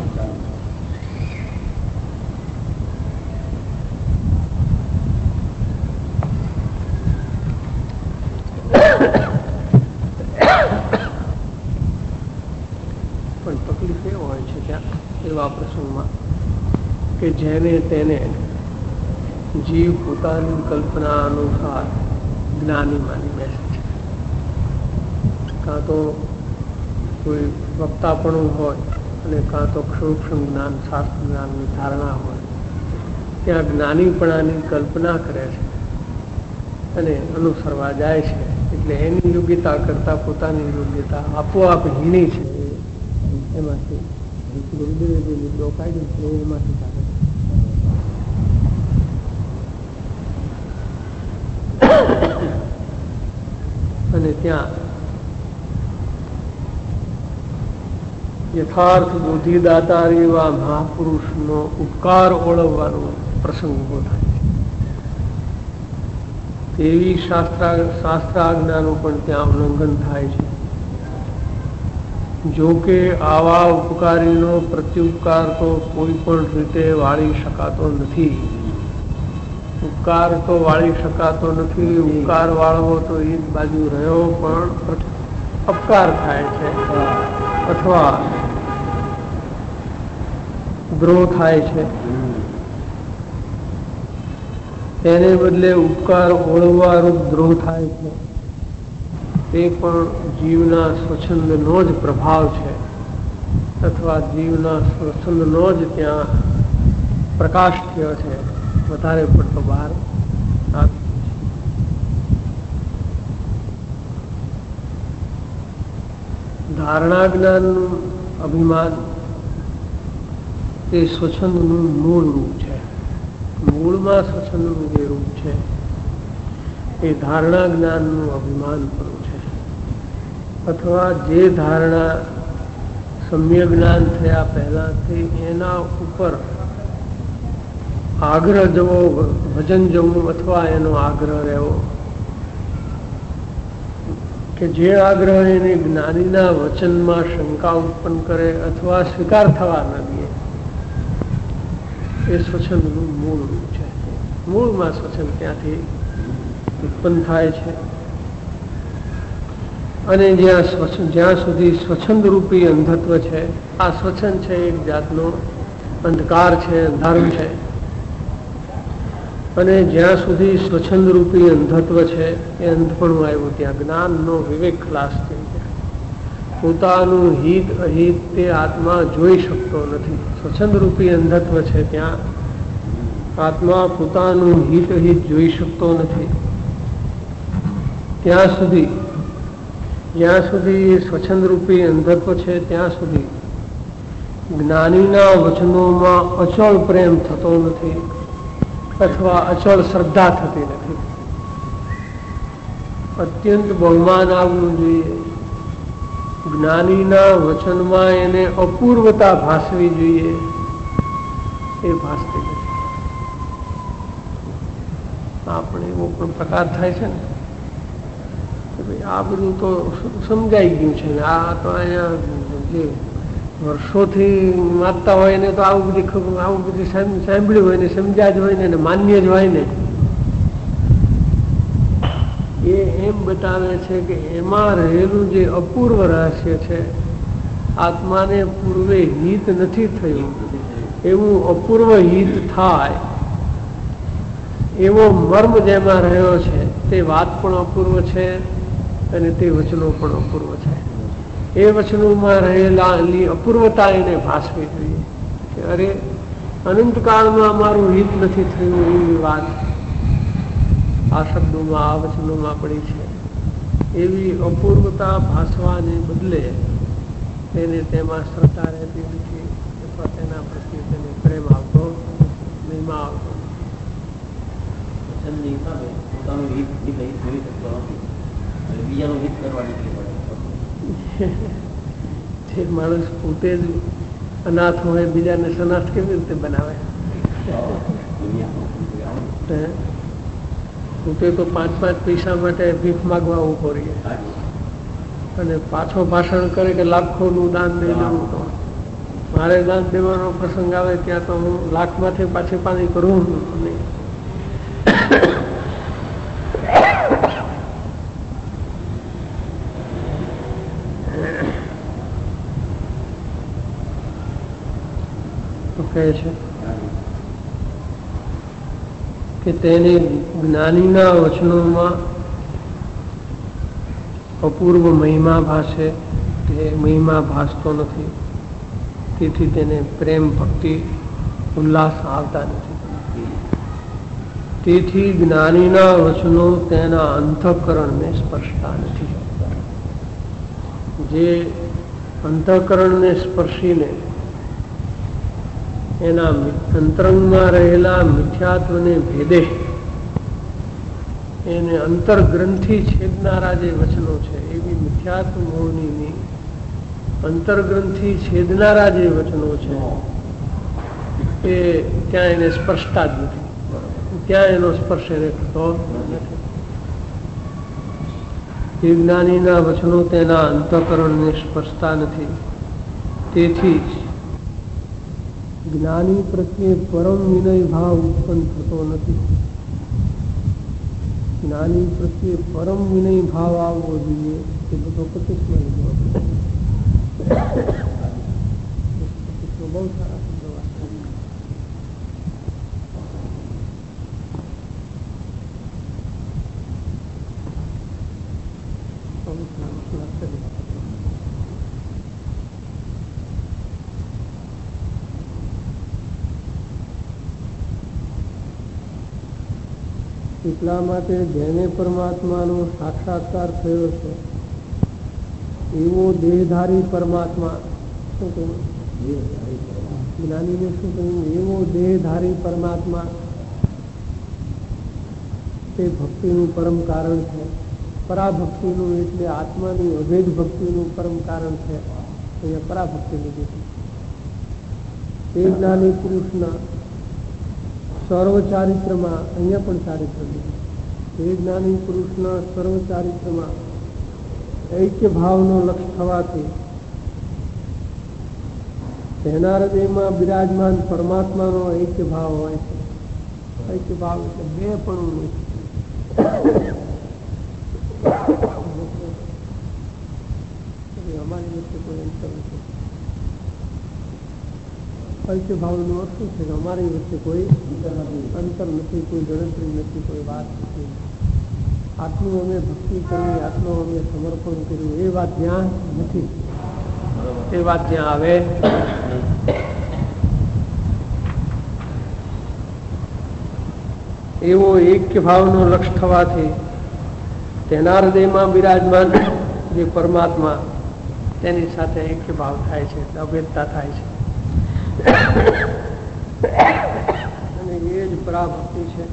પણ તકલીફ એ હોય છે ત્યાં એવા પ્રસંગમાં કે જેને તેને જીવ પોતાની કલ્પના અનુસાર જ્ઞાની માની બેસે છે. કાં તો કોઈ વક્તાપણું હોય અને કાં તો ક્ષુક્ષમ જ્ઞાન, શાસ્ત્ર જ્ઞાનની ધારણા હોય, ત્યાં જ્ઞાનીપણાની કલ્પના કરે છે અને અનુસરવા જાય છે. એટલે એની યોગ્યતા કરતા પોતાની યોગ્યતા આપોઆપ હીણી છે. એમાંથી ગુરુદેવે જે મુદ્દો કાઢ્યો છે એમાંથી ચાલે છે. અને ત્યાં યથાર્થ બુદ્ધિદાતા એવા મહાપુરુષનો ઉપકાર ઓળવવાનો પ્રસંગ ઉભો થાય છે. તેવી શાસ્ત્ર શાસ્ત્રાજ્ઞાનું પણ ત્યાં ઉલ્લંઘન થાય છે. જો કે આવા ઉપકારીનો પ્રત્યુપકાર તો કોઈ પણ રીતે વાળી શકાતો નથી. ઉપકાર તો વાળી શકાતો નથી. ઉપકાર વાળવો તો એ જ બાજુ રહ્યો, પણ અપકાર થાય છે અથવા દ્રોહ થાય છે. તેને બદલે ઉપકાર ઓળવવારૂપ દ્રોહ થાય છે. તે પણ જીવના સ્વચ્છંદનો જ પ્રભાવ છે અથવા જીવના સ્વચ્છંદનો જ ત્યાં પ્રકાશ થયો છે. વધારે પડતો બહાર ધારણા જ્ઞાનનું અભિમાન તે સ્વચ્છંદનું મૂળ રૂપ છે. મૂળમાં સ્વચ્છંદનું જે રૂપ છે એ ધારણા જ્ઞાનનું અભિમાન પણ છે. અથવા જે ધારણા સમ્યક જ્ઞાન થયા પહેલાથી એના ઉપર આગ્રહ જવો, ભજન જવું અથવા એનો આગ્રહ રહેવો, કે જે આગ્રહ એને જ્ઞાનીના વચનમાં શંકા ઉત્પન્ન કરે અથવા સ્વીકાર થવા ન દે, એ સ્વચ્છંદનું મૂળ રૂપ છે. મૂળમાં સ્વચ્છંદ ત્યાંથી ઉત્પન્ન થાય છે. અને જ્યાં સ્વચ્છ જ્યાં સુધી સ્વચ્છંદ રૂપી અંધત્વ છે, આ સ્વચ્છંદ છે એક જાતનો અંધકાર છે, અંધારું છે. અને જ્યાં સુધી સ્વચ્છંદ રૂપી અંધત્વ છે એ અંધપણું આવ્યું, ત્યાં જ્ઞાનનો વિવેક ખલાસ થઈ જાય. પોતાનું હિત અહિત તે આત્મા જોઈ શકતો નથી. સ્વચ્છંદ રૂપી અંધત્વ છે, ત્યાં આત્મા પોતાનું હિત અહિત જોઈ શકતો નથી. ત્યાં સુધી જ્યાં સુધી સ્વચ્છંદ રૂપી અંધત્વ છે ત્યાં સુધી જ્ઞાનીના વચનોમાં અચળ પ્રેમ થતો નથી અથવા અચળ શ્રદ્ધા થતી નથી. અત્યંત બહુમાન આવવું જોઈએ. જ્ઞાનીના વચનમાં એને અપૂર્વતા ભાસવી જોઈએ, એ ભાસતી નથી. આપણે એવો પણ પ્રકાર થાય છે ને કે ભાઈ આ બધું તો સમજાઈ ગયું છે ને, આ તો અહીંયા જે વર્ષોથી વાંચતા હોય ને તો આવું બધી ખબર આવું બધું સાંભળ્યું હોય ને સમજ્યા જ હોય ને માન્ય જ હોય ને, એ એમ બતાવે છે કે એમાં રહેલું જે અપૂર્વ રહસ્ય છે આત્માને પૂર્વે હિત નથી થયું એવું અપૂર્વ હિત થાય એવો મર્મ જેમાં રહ્યો છે તે વાત પણ અપૂર્વ છે અને તે વચનો પણ અપૂર્વ છે. એ વચનોમાં રહેલા અપૂર્વતા એને ભાસવી જોઈએ કે અરે અનંતકાળમાં અમારું હિત નથી થયું એવી વાત આ શબ્દોમાં આ વચનોમાં પડી છે. એવી અપૂર્વતા ભાસવાને બદલે તેને તેમાં શ્રદ્ધા રહેતી નથી અથવા તેના પ્રત્યે તેને પ્રેમ આવતો મહિમા આવતો પોતાનું હિત જોઈ શકતો નથી, બીજાનું હિત કરવાની જે માણસ પોતે જ અનાથ હોય બીજાને સનાથ કેવી રીતે બનાવે? પોતે તો પાંચ પાંચ પૈસા માટે ભીખ માગવા ઉભો રહીએ અને પાછો ભાષણ કરે કે લાખોનું દાન દઈ દેવું. તો મારે દાન દેવાનો પ્રસંગ આવે ત્યાં તો હું લાખમાંથી પાછી પાણી કરું નહીં. કહે છે કે તેને જ્ઞાનીના વચનોમાં અપૂર્વ મહિમા ભાસે, તે મહિમા ભાસતો નથી, તેથી તેને પ્રેમ ભક્તિ ઉલ્લાસ આવતા નથી. તેથી જ્ઞાનીના વચનો તેના અંતઃકરણને સ્પર્શતા નથી. જે અંતઃકરણને સ્પર્શીને એના અંતરંગમાં રહેલા મિથ્યાત્વને ભેદે એને અંતરગ્રંથિ છેદનારા જે વચનો છે એવી મિથ્યાત્વ મોહની અંતરગ્રંથિ છેદનારા જે વચનો છે એ ત્યાં એને સ્પર્શતા જ નથી, ત્યાં એનો સ્પર્શ એને થતો નથી. એ જ્ઞાનીના વચનો તેના અંતઃકરણને સ્પર્શતા નથી. તેથી જ જ્ઞાની પ્રત્યે પરમ વિનય ભાવ ઉત્પન્ન થતો નથી. જ્ઞાની પ્રત્યે પરમ વિનય ભાવ આવવો જોઈએ એ બધો પચીસમાં લીધો. બહુ સારા શબ્દો વાત કરી. એટલા માટે જેને પરમાત્માનો સાક્ષાત્કાર થયો છે એવો દેહધારી પરમાત્મા, શું કહ્યું જ્ઞાનીને, શું કહ્યું? એવો દેહધારી પરમાત્મા તે ભક્તિનું પરમ કારણ છે. પરાભક્તિનું એટલે આત્માની અભેદ ભક્તિનું પરમ કારણ છે. અહીંયા પરાભક્તિ લીધી છે. તે જ્ઞાની પુરુષના સર્વ ચારિત્રમાં, અહીંયા પણ ચારિત્ર લીધું. તે જ્ઞાની પુરુષના સર્વ ચારિત્રમાં ઐક્ય ભાવનો લક્ષ થવાથી તેના હૃદયમાં બિરાજમાન પરમાત્માનો ઐક્ય ભાવ હોય છે. ઐક્ય ભાવ એટલે બે પણ નથી. અમારી વચ્ચે કોઈ અંતર નથી. ઐક્ય ભાવનો અર્થ શું છે? અમારી વચ્ચે કોઈ અંતર નથી, કોઈ ગણતરી નથી, કોઈ વાત નથી. આટલું અમે ભક્તિ કરી, આટલું અમે સમર્પણ કર્યું, એ વાત જ્યાં નથી. એ વાત જ્યાં આવે એવો એક્ય ભાવનો લક્ષ થવાથી તેના હૃદયમાં બિરાજમાન જે પરમાત્મા તેની સાથે એક્ય ભાવ થાય છે, અભેદતા થાય છે. અને એ જ પરાભક્તિ છે.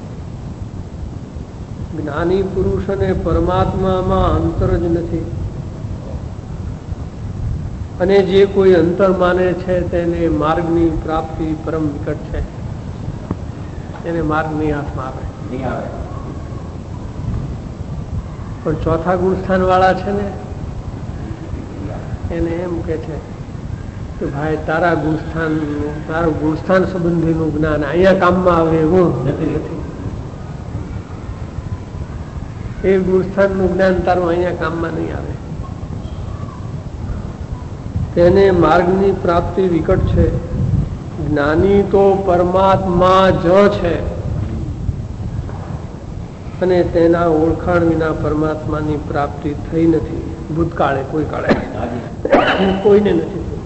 જ્ઞાની પુરુષ અને પરમાત્મામાં અંતર જ નથી. અને જે કોઈ અંતર માને છે તેને માર્ગની પ્રાપ્તિ પરમ નિકટ છે. એને માર્ગની હાથમાં આવે નહીં આવે. પણ ચોથા ગુણસ્થાન વાળા છે ને એને એમ કે છે કે ભાઈ તારા ગુણસ્થાન તારું ગુણસ્થાન સંબંધીનું જ્ઞાન અહીંયા કામમાં આવે એવું નથી. એ ગુણસ્થાનનું જ્ઞાન તારું અહીંયા કામમાં નહીં આવે. તેને માર્ગની પ્રાપ્તિ વિકટ છે. જ્ઞાની તો પરમાત્મા જ છે અને તેના ઓળખાણ વિના પરમાત્માની પ્રાપ્તિ થઈ નથી. ભૂતકાળે કોઈ કાળે કોઈને નથી થઈ.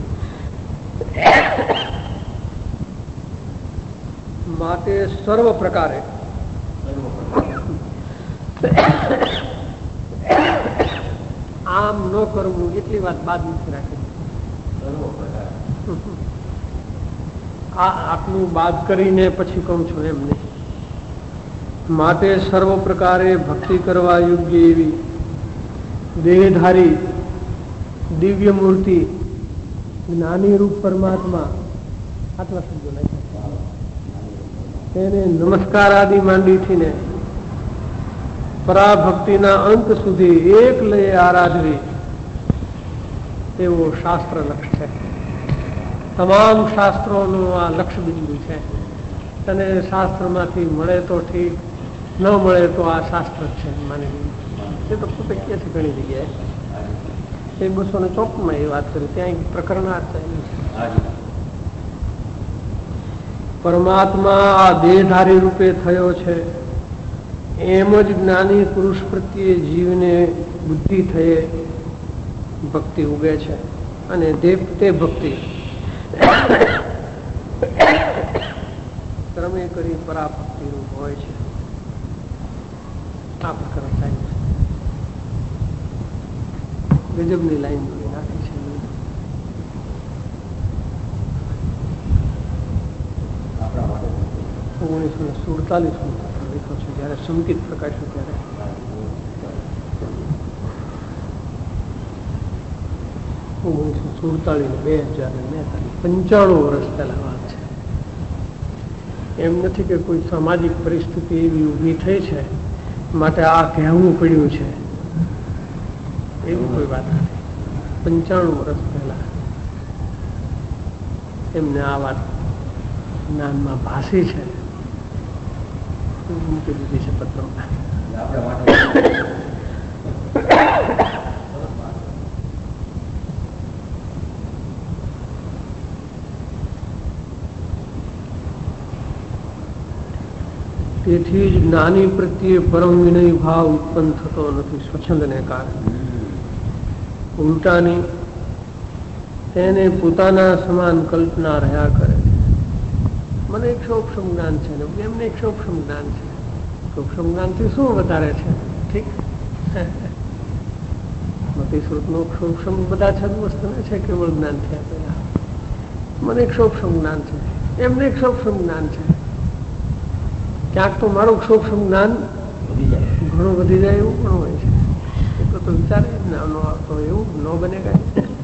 માટે સર્વ પ્રકારે આમ ન કરવું એટલી વાત બાદ નથી રાખી. આ આટલું બાદ કરીને પછી કહું છું એમ નહીં. માટે સર્વ પ્રકારે ભક્તિ કરવા યોગ્ય એવી દેહધારી દિવ્ય મૂર્તિ જ્ઞાની રૂપ પરમાત્મા આટલા શબ્દો નાખ્યા. તેને નમસ્કાર આદિ માંડીથી ને પરાભક્તિના અંત સુધી એક લયે આરાધવી એવો શાસ્ત્ર લક્ષ્ય છે. તમામ શાસ્ત્રોનું આ લક્ષ્ય બિંદુ છે. અને શાસ્ત્રમાંથી મળે તો ઠીક, ન મળે તો આ શાસ્ત્ર જ છે માની લીધું. એ તો પોતે કહે છે ઘણી જગ્યાએ. એ બસો ને ચોપનમાં એ વાત કરી, ત્યાં પ્રકરણાર્થ છે. પરમાત્મા આ દેહધારી રૂપે થયો છે એમ જ જ્ઞાની પુરુષ પ્રત્યે જીવને બુદ્ધિ થયે ભક્તિ ઉગે છે અને તે ભક્તિ ક્રમે કરી પરાભક્તિ રૂપ હોય છે. આ પ્રકરણ થાય છે. ગજબની લાઈન નાખી છે. ઓગણીસો ને સુડતાલીસ લખ્યો છે જયારે સંકિત પ્રકાશ્યું ત્યારે. ઓગણીસો સુડતાલીસ બે હજાર બેતાલીસ પંચાણું વર્ષ પહેલા વાત છે. એમ નથી કે કોઈ સામાજિક પરિસ્થિતિ એવી ઊભી થઈ છે માટે આ કહેવું પડ્યું છે, એવી કોઈ વાત નથી. પંચાણું વર્ષ પહેલા એમને આ વાત જ્ઞાનમાં ભાષી છે, મૂકી દીધી છે પત્રમાં. તેથી જ જ્ઞાની પ્રત્યે પરમ વિનય ભાવ ઉત્પન્ન થતો નથી સ્વચ્છંદને કારણે. ઉલટાની તેને પોતાના સમાન કલ્પના રહ્યા કરે. મને એક સૌક્ષમ જ્ઞાન છે ને એમને એક સૌક્ષમ જ્ઞાન છે. સૌક્ષમ જ્ઞાનથી શું વધારે છે? ઠીક મતિશ્રુતનો સૌક્ષમ બધા છદ્મસ્તને છે કેવળ જ્ઞાન થયા પહેલા. મને એક સૌક્ષમ જ્ઞાન છે, એમને એક સૌક્ષમ જ્ઞાન છે. ક્યાંક તો મારું સૂક્ષ્મ જ્ઞાન ઘણું વધી જાય એવું પણ હોય છે. એટલો તો વિચારે ના નો આવતો એવું ન બને કઈ.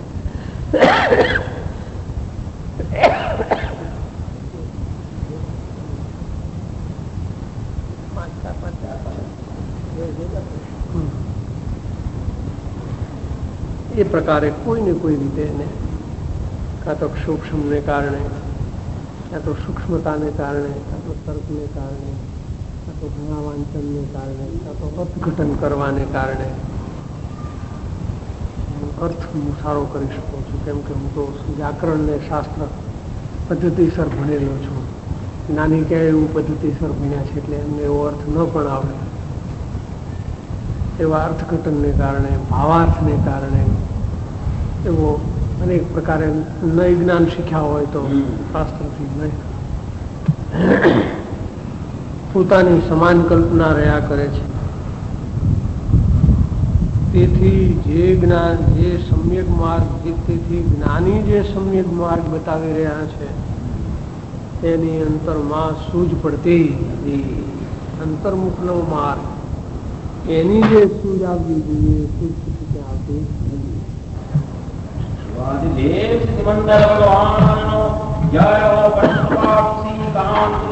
એ પ્રકારે કોઈને કોઈ રીતે એને કાં તો સૂક્ષ્મને કારણે, કાં તો સૂક્ષ્મતાને કારણે, કાં તો તર્કને કારણે, કાં તો ઘણા વાંચનને કારણે, કાં તો અર્થઘટન કરવાને કારણે અર્થ હું સારો કરી શકું છું. કેમ કે હું તો વ્યાકરણને શાસ્ત્ર પદ્ધતિસર ભણેલો છું. નાની ક્યાંય એવું પદ્ધતિસર ભણ્યા છે એટલે એમને એવો અર્થ ન પણ આવડે. એવા અર્થઘટનને કારણે, ભાવાર્થને કારણે એવો અનેક પ્રકારે નય જ્ઞાન શીખ્યા હોય તો શાસ્ત્રથી નહીં પોતાની સમાન કલ્પના રહ્યા કરે છે. તેથી જે જ્ઞાન જે સમ્યક માર્ગ તેથી જ્ઞાની જે સમ્યક માર્ગ બતાવી રહ્યા છે તેની અંતરમાં સૂઝ પડતી અંતર્મુખનો માર્ગ એની જે સૂઝ આવવી જોઈએ સૂઝ સુધી આવતી નથી. દેવ સિમંદર ભગવાનનો જય હો.